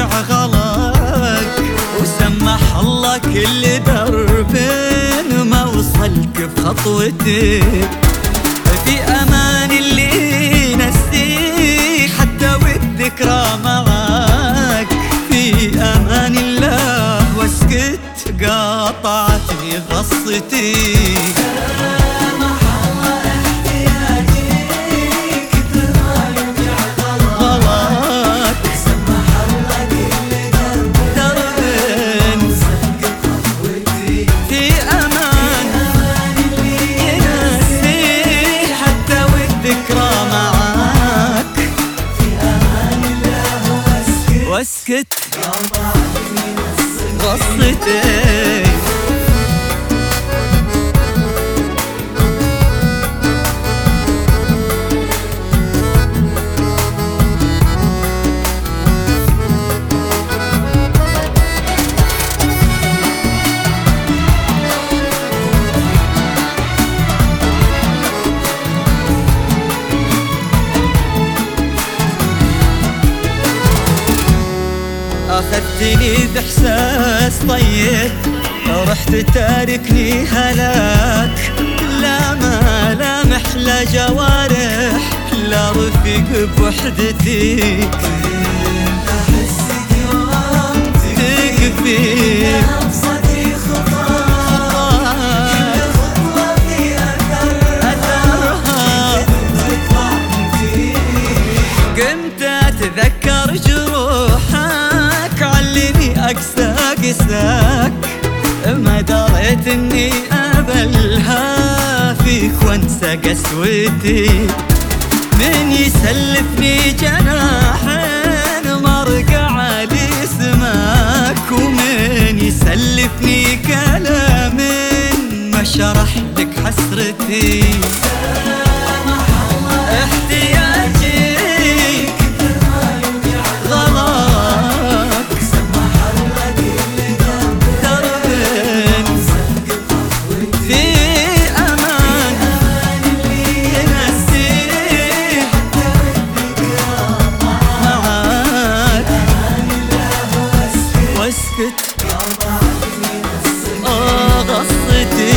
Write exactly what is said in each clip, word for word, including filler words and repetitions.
يرجع غلاك، وسمح الله كل درب ما وصلت بخطوتك. في امان اللي نسيك حتى والذكرى معاك، في امان الله واسكت قاطعتني غصتي. واسكت غصتي. أخذتني بإحساس طيب، رحت تاركني هلاك. لا ملامح لا جوارح لا رفيق بوحدتي، أحس كرامتك تكفي أبسطي خطاك، كل خطوة في أثرها تطلعني فيك. قمت أتذكر جروحك علمي أقسى قساك، ما دريت إني أبلها فيك وانسى قسوتي. من يسلفني جناحين مرقع لي اسمك، ومن يسلفني كلام ما شرح لك حسرتي. احتياجي آه غصتي.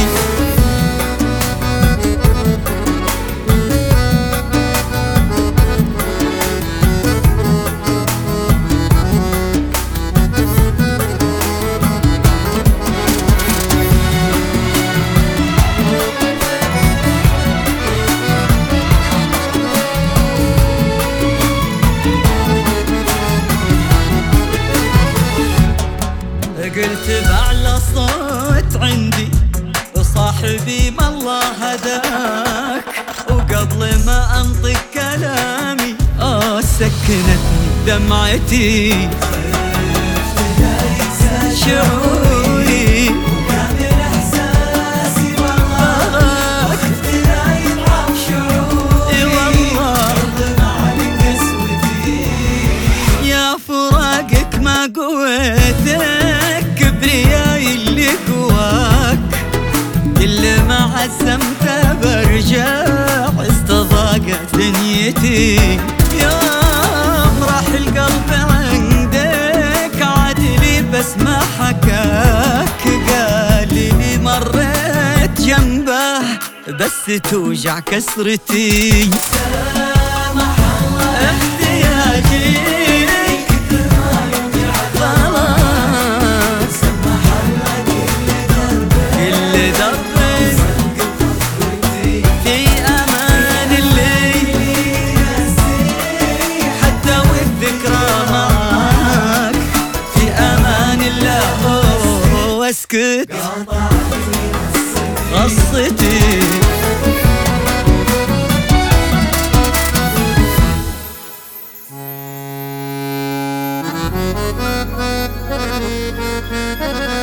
قلت بأعلى صوت عندي وصاحبي ما الله هداك، وقبل ما أنطق كلامي آه سكنتني دمعتي. شعوري وكامل إحساسي والله خفت لا يضعف شعوري، والله عليك قسوتي. يا فراقك ما قويتك كبرياي اللي قواك، كل ما عزمت برجع استضاقت دنيتي. يوم راح القلب عندك عادلي بس ما حكاك، قال لي مريت جنبه بس توجع كسرتي. سامح الله احتياجي واسكت غصتي.